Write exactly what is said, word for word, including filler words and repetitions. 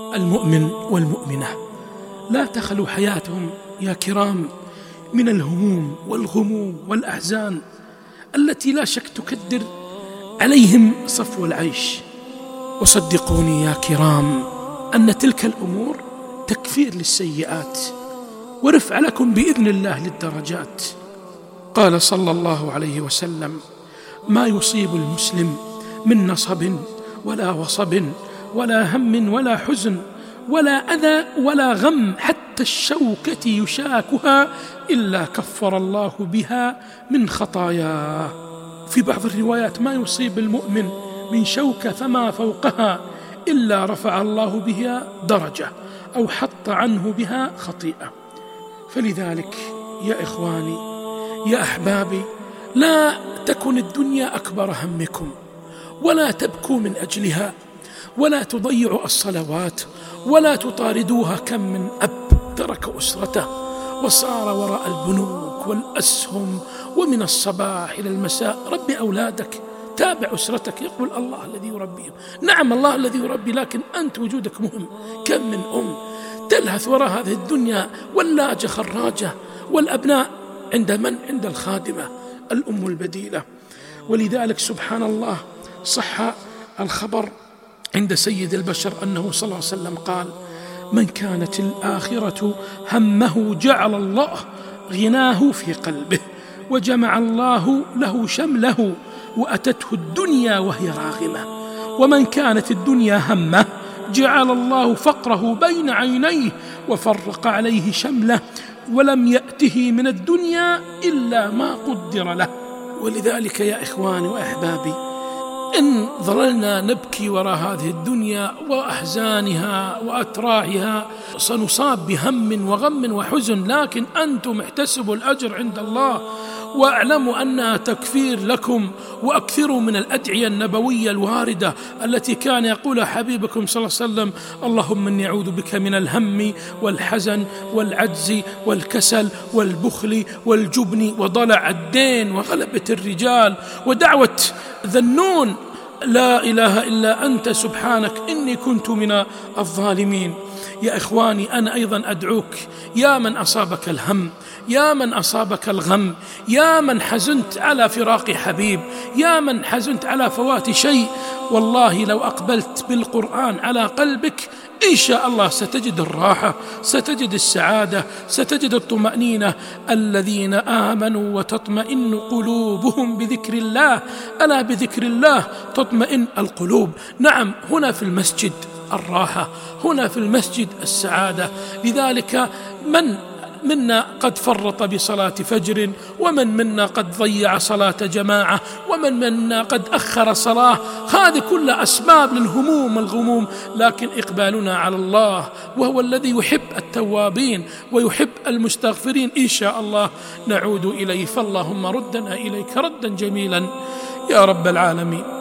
المؤمن والمؤمنة لا تخلو حياتهم يا كرام من الهموم والغموم والأحزان التي لا شك تكدر عليهم صفو العيش. وصدقوني يا كرام أن تلك الأمور تكفير للسيئات ورفع لكم بإذن الله للدرجات. قال صلى الله عليه وسلم: ما يصيب المسلم من نصب ولا وصب ولا هم ولا حزن ولا أذى ولا غم حتى الشوكة يشاكها إلا كفر الله بها من خطاياه. في بعض الروايات: ما يصيب المؤمن من شوكة فما فوقها إلا رفع الله بها درجة أو حط عنه بها خطيئة. فلذلك يا إخواني يا أحبابي، لا تكن الدنيا أكبر همكم، ولا تبكوا من أجلها، ولا تضيعوا الصلوات، ولا تطاردوها. كم من أب ترك أسرته وصار وراء البنوك والأسهم، ومن الصباح إلى المساء. ربي أولادك، تابع أسرتك، يقول الله الذي يربيهم. نعم الله الذي يربي، لكن أنت وجودك مهم. كم من أم تلهث وراء هذه الدنيا واللاجة خراجة، والأبناء عند من؟ عند الخادمة الأم البديلة. ولذلك سبحان الله صح الخبر عند سيد البشر أنه صلى الله عليه وسلم قال: من كانت الآخرة همه جعل الله غناه في قلبه، وجمع الله له شمله، وأتته الدنيا وهي راغمة. ومن كانت الدنيا همه جعل الله فقره بين عينيه، وفرق عليه شمله، ولم يأته من الدنيا إلا ما قدر له. ولذلك يا إخواني وأحبابي، إن ظللنا نبكي وراء هذه الدنيا وأحزانها وأتراعها سنصاب بهم وغم وحزن، لكن أنتم احتسبوا الأجر عند الله، واعلموا أنها تكفير لكم. وأكثروا من الأدعية النبوية الواردة التي كان يقولها حبيبكم صلى الله عليه وسلم: اللهم إني أعوذ بك من الهم والحزن والعجز والكسل والبخل والجبن وضلع الدين وغلبة الرجال. ودعوة ذنون: لا إله إلا أنت سبحانك إني كنت من الظالمين. يا إخواني، أنا أيضا أدعوك يا من أصابك الهم، يا من أصابك الغم، يا من حزنت على فراق حبيب، يا من حزنت على فوات شيء، والله لو أقبلت بالقرآن على قلبك إن شاء الله ستجد الراحة، ستجد السعادة، ستجد الطمأنينة. الذين آمنوا وتطمئن قلوبهم بذكر الله، ألا بذكر الله تطمئن القلوب. نعم، هنا في المسجد الراحة، هنا في المسجد السعادة. لذلك من منا قد فرط بصلاة فجر، ومن منا قد ضيع صلاة جماعة، ومن منا قد أخر صلاة. هذه كلها أسباب للهموم والغموم، لكن إقبالنا على الله وهو الذي يحب التوابين ويحب المستغفرين إن شاء الله نعود إليه. فاللهم ردنا إليك ردا جميلا يا رب العالمين.